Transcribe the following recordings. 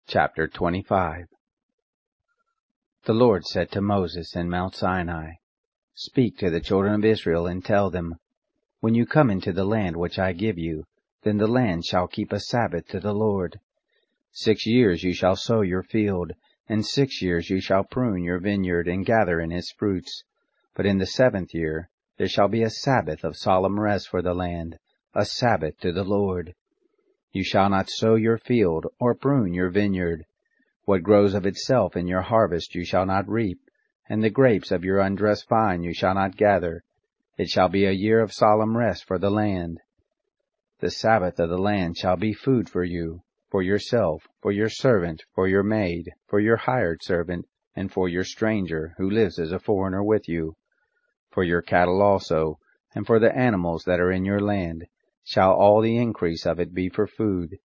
Chapter 25. The Lord said to Moses in Mount Sinai, Speak to the children of Israel and tell them, When you come into the land which I give you, then the land shall keep a Sabbath to the Lord. 6 years you shall sow your field, and 6 years you shall prune your vineyard and gather in its fruits. But in the 7th year there shall be a Sabbath of solemn rest for the land, a Sabbath to the Lord. You shall not sow your field or prune your vineyard. What grows of itself in your harvest you shall not reap, and the grapes of your undressed vine you shall not gather. It shall be a year of solemn rest for the land. The Sabbath of the land shall be food for you, for yourself, for your servant, for your maid, for your hired servant, and for your stranger who lives as a foreigner with you. For your cattle also, and for the animals that are in your land, shall all the increase of it be for food.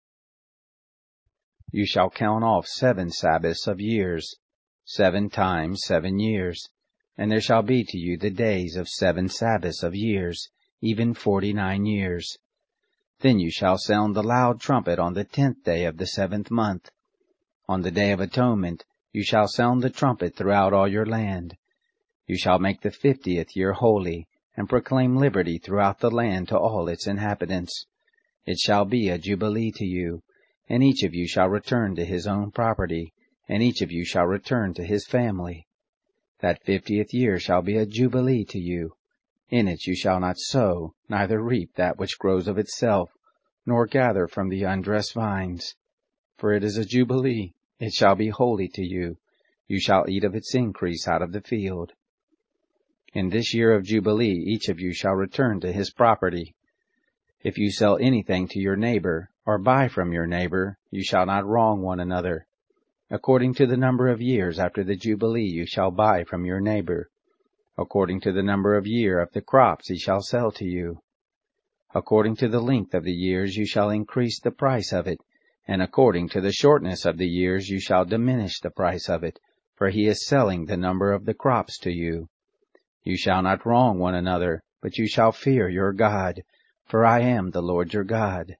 You shall count off 7 Sabbaths of years, 7 times 7 years, and there shall be to you the days of 7 Sabbaths of years, even 49 years. Then you shall sound the loud trumpet on the 10th day of the 7th month. On the day of atonement you shall sound the trumpet throughout all your land. You shall make the 50th year holy, and proclaim liberty throughout the land to all its inhabitants. It shall be a jubilee to you, and each of you shall return to his own property, and each of you shall return to his family. That 50th year shall be a jubilee to you. In it you shall not sow, neither reap that which grows of itself, nor gather from the undressed vines. For it is a jubilee, it shall be holy to you. You shall eat of its increase out of the field. In this year of jubilee each of you shall return to his property. If you sell anything to your neighbor, or buy from your neighbor, you shall not wrong one another. According to the number of years after the jubilee you shall buy from your neighbor. According to the number of year of the crops he shall sell to you. According to the length of the years you shall increase the price of it, and according to the shortness of the years you shall diminish the price of it, for he is selling the number of the crops to you. You shall not wrong one another, but you shall fear your God, for I am the Lord your God.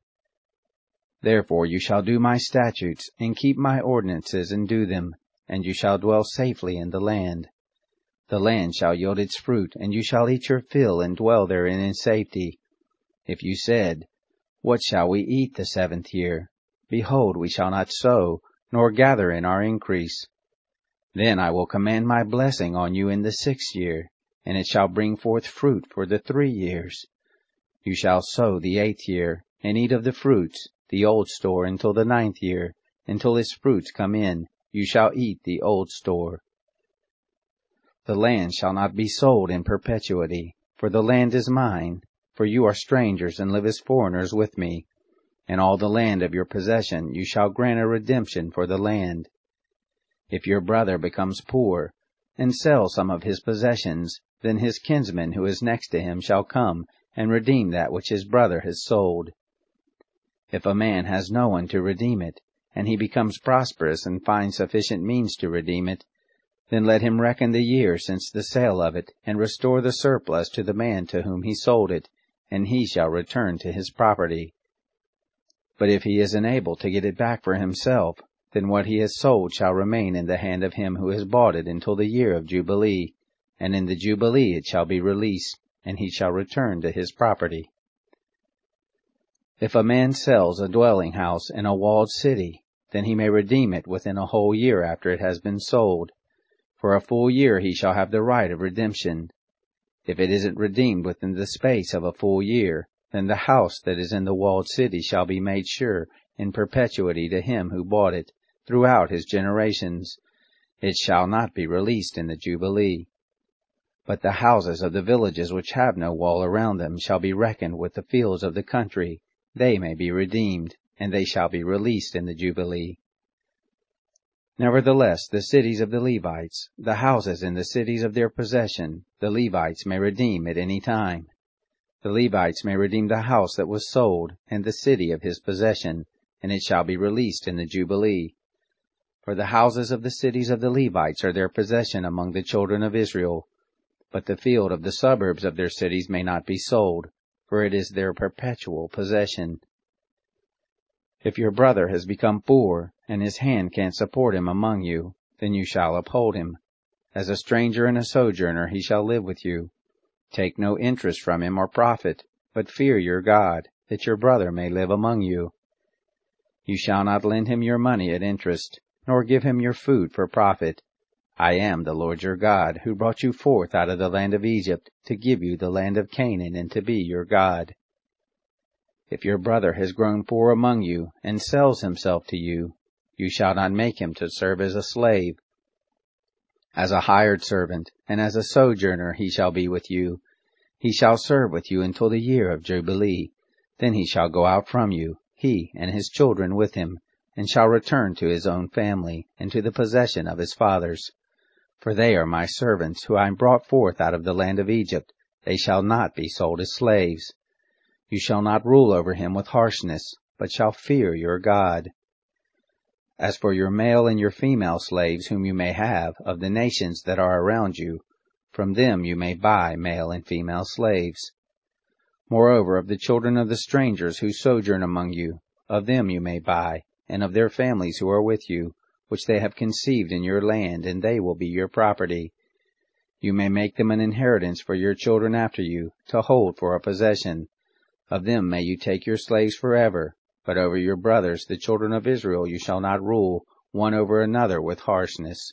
Therefore you shall do my statutes, and keep my ordinances, and do them, and you shall dwell safely in the land. The land shall yield its fruit, and you shall eat your fill, and dwell therein in safety. If you said, What shall we eat the 7th year? Behold, we shall not sow, nor gather in our increase. Then I will command my blessing on you in the 6th year, and it shall bring forth fruit for the 3 years. You shall sow the 8th year, and eat of the fruits, the old store until the 9th year, until its fruits come in, you shall eat the old store. The land shall not be sold in perpetuity, for the land is mine, for you are strangers and live as foreigners with me. And all the land of your possession you shall grant a redemption for the land. If your brother becomes poor, and sells some of his possessions, then his kinsman who is next to him shall come and redeem that which his brother has sold. If a man has no one to redeem it, and he becomes prosperous and finds sufficient means to redeem it, then let him reckon the year since the sale of it, and restore the surplus to the man to whom he sold it, and he shall return to his property. But if he is unable to get it back for himself, then what he has sold shall remain in the hand of him who has bought it until the year of Jubilee, and in the Jubilee it shall be released, and he shall return to his property. If a man sells a dwelling house in a walled city, then he may redeem it within a whole year after it has been sold. For a full year he shall have the right of redemption. If it isn't redeemed within the space of a full year, then the house that is in the walled city shall be made sure in perpetuity to him who bought it, throughout his generations. It shall not be released in the Jubilee. But the houses of the villages which have no wall around them shall be reckoned with the fields of the country. They may be redeemed, and they shall be released in the Jubilee. Nevertheless, the cities of the Levites, the houses in the cities of their possession, the Levites may redeem at any time. The Levites may redeem the house that was sold, and the city of his possession, and it shall be released in the Jubilee. For the houses of the cities of the Levites are their possession among the children of Israel. But the field of the suburbs of their cities may not be sold, for it is their perpetual possession. If your brother has become poor, and his hand can't support him among you, then you shall uphold him. As a stranger and a sojourner he shall live with you. Take no interest from him or profit, but fear your God, that your brother may live among you. You shall not lend him your money at interest, nor give him your food for profit. I am the Lord your God, who brought you forth out of the land of Egypt, to give you the land of Canaan, and to be your God. If your brother has grown poor among you, and sells himself to you, you shall not make him to serve as a slave. As a hired servant, and as a sojourner he shall be with you. He shall serve with you until the year of Jubilee. Then he shall go out from you, he and his children with him, and shall return to his own family, and to the possession of his fathers. For they are my servants, who I brought forth out of the land of Egypt. They shall not be sold as slaves. You shall not rule over him with harshness, but shall fear your God. As for your male and your female slaves whom you may have of the nations that are around you, from them you may buy male and female slaves. Moreover, of the children of the strangers who sojourn among you, of them you may buy, and of their families who are with you, which they have conceived in your land, and they will be your property. You may make them an inheritance for your children after you, to hold for a possession. Of them may you take your slaves forever, but over your brothers, the children of Israel, you shall not rule, one over another with harshness.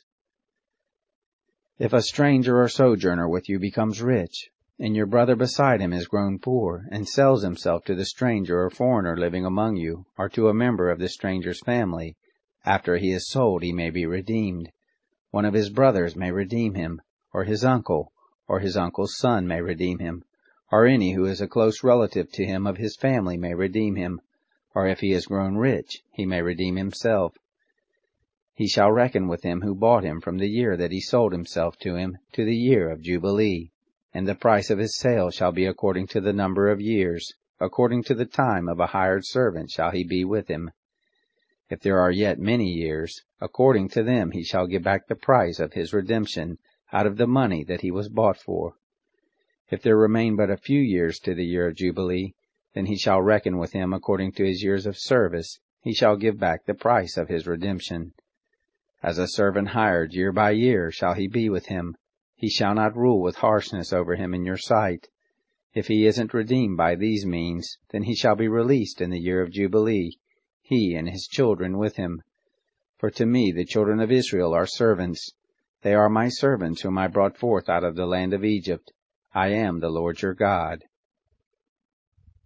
If a stranger or sojourner with you becomes rich, and your brother beside him is grown poor, and sells himself to the stranger or foreigner living among you, or to a member of the stranger's family, after he is sold he may be redeemed. One of his brothers may redeem him, or his uncle's son may redeem him, or any who is a close relative to him of his family may redeem him, or if he has grown rich, he may redeem himself. He shall reckon with him who bought him from the year that he sold himself to him to the year of Jubilee, and the price of his sale shall be according to the number of years, according to the time of a hired servant shall he be with him. If there are yet many years, according to them he shall give back the price of his redemption out of the money that he was bought for. If there remain but a few years to the year of Jubilee, then he shall reckon with him according to his years of service, he shall give back the price of his redemption. As a servant hired year by year shall he be with him. He shall not rule with harshness over him in your sight. If he isn't redeemed by these means, then he shall be released in the year of Jubilee, he and his children with him. For to me the children of Israel are servants. They are my servants whom I brought forth out of the land of Egypt. I am the Lord your God.